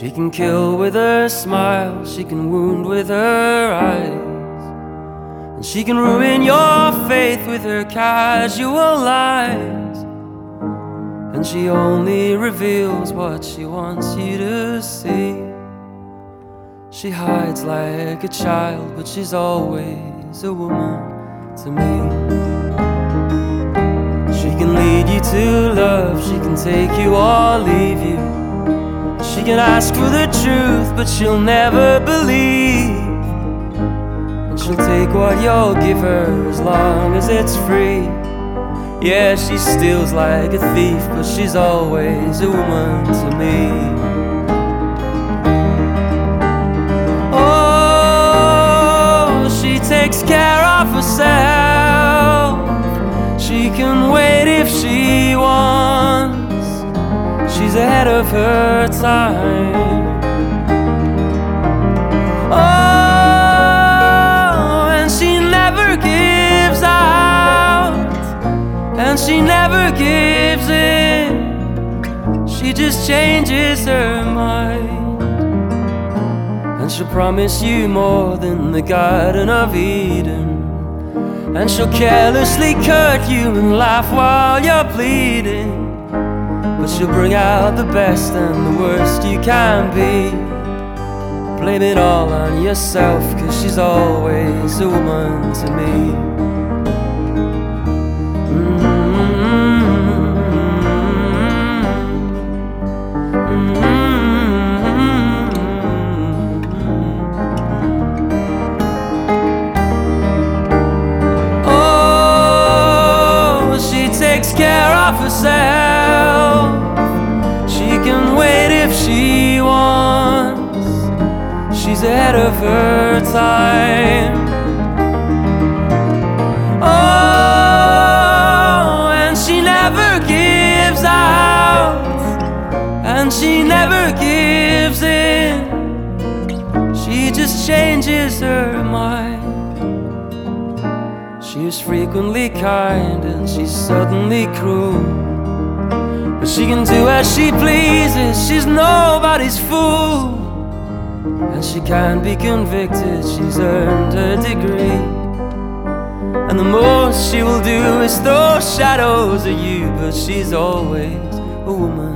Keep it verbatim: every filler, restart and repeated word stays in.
She can kill with her smile, she can wound with her eyes, and she can ruin your faith with her casual lies. And she only reveals what she wants you to see. She hides like a child, but she's always a woman to me. She can lead you to love, she can take you or leave you. She can ask for the truth, but she'll never believe. And she'll take what you'll give her as long as it's free. Yeah, she steals like a thief, but she's always a woman to me. Oh, she takes care of herself. She can wait if she wants. She's ahead of her time. Oh, and she never gives out, and she never gives in. She just changes her mind. And she'll promise you more than the Garden of Eden. And she'll carelessly cut you and laugh while you're bleeding. But she'll bring out the best and the worst you can be. Blame it all on yourself, 'cause she's always a woman to me. Oh, she takes care of herself. She can wait if she wants. She's ahead of her time. Oh, and she never gives out, and she never gives in. She just changes her mind. She is frequently kind and she's suddenly cruel. But she can do as she pleases, she's nobody's fool. And she can't be convicted, she's earned her degree. And the most she will do is throw shadows at you. But she's always a woman